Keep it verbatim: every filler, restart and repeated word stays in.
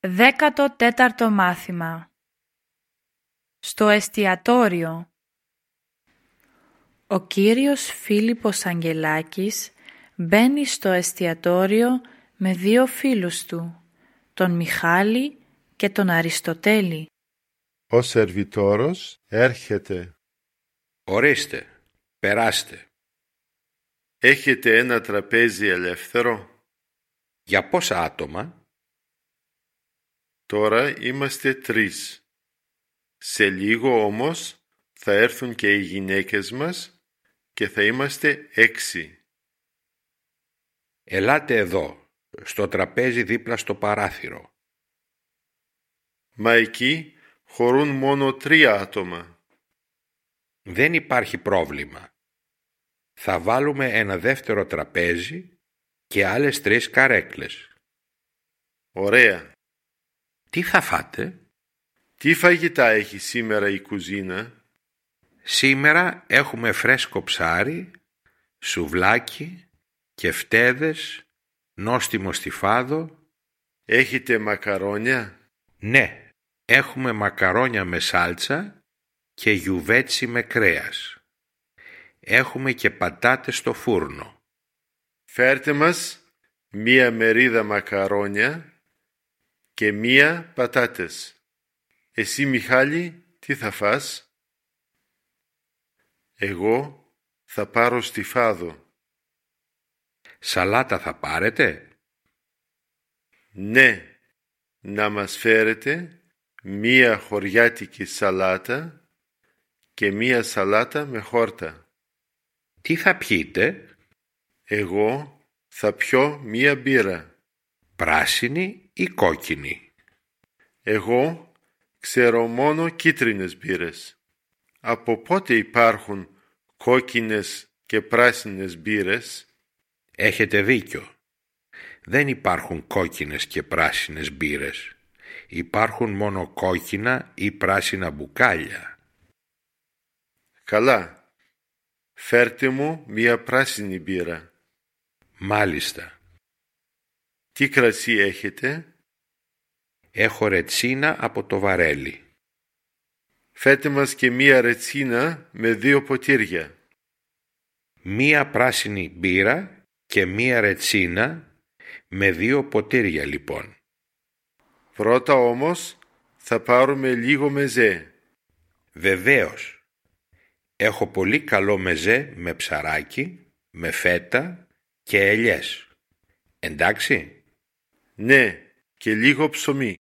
Δέκατο τέταρτο μάθημα. Στο εστιατόριο. Ο κύριος Φίλιππος Αγγελάκης μπαίνει στο εστιατόριο με δύο φίλους του, τον Μιχάλη και τον Αριστοτέλη. Ο σερβιτόρος έρχεται. Ορίστε, περάστε. Έχετε ένα τραπέζι ελεύθερο? Για πόσα άτομα? Τώρα είμαστε τρεις. Σε λίγο όμως θα έρθουν και οι γυναίκες μας και θα είμαστε έξι. Ελάτε εδώ, στο τραπέζι δίπλα στο παράθυρο. Μα εκεί χωρούν μόνο τρία άτομα. Δεν υπάρχει πρόβλημα. Θα βάλουμε ένα δεύτερο τραπέζι και άλλες τρεις καρέκλες. Ωραία. Τι θα φάτε? Τι φαγητά έχει σήμερα η κουζίνα? Σήμερα έχουμε φρέσκο ψάρι, σουβλάκι, κεφτέδες, νόστιμο στιφάδο. Έχετε μακαρόνια? Ναι, έχουμε μακαρόνια με σάλτσα και γιουβέτσι με κρέας. Έχουμε και πατάτες στο φούρνο. Φέρτε μας μία μερίδα μακαρόνια και μία πατάτες. Εσύ, Μιχάλη, τι θα φας? Εγώ θα πάρω στιφάδο. Σαλάτα θα πάρετε? Ναι, να μας φέρετε μία χωριάτικη σαλάτα και μία σαλάτα με χόρτα. Τι θα πιείτε? Εγώ θα πιω μία μπύρα. Πράσινη ή κόκκινη? Εγώ ξέρω μόνο κίτρινες μπύρες. Από πότε υπάρχουν κόκκινες και πράσινες μπύρες? Έχετε δίκιο. Δεν υπάρχουν κόκκινες και πράσινες μπύρες. Υπάρχουν μόνο κόκκινα ή πράσινα μπουκάλια. Καλά. Φέρτε μου μία πράσινη μπύρα. Μάλιστα. Τι κρασί έχετε? Έχω ρετσίνα από το βαρέλι. Φέρτε μας και μία ρετσίνα με δύο ποτήρια. Μία πράσινη μπύρα και μία ρετσίνα με δύο ποτήρια λοιπόν. Πρώτα όμως θα πάρουμε λίγο μεζέ. Βεβαίως. Έχω πολύ καλό μεζέ με ψαράκι, με φέτα και ελιές. Εντάξει? Ναι, και λίγο ψωμί.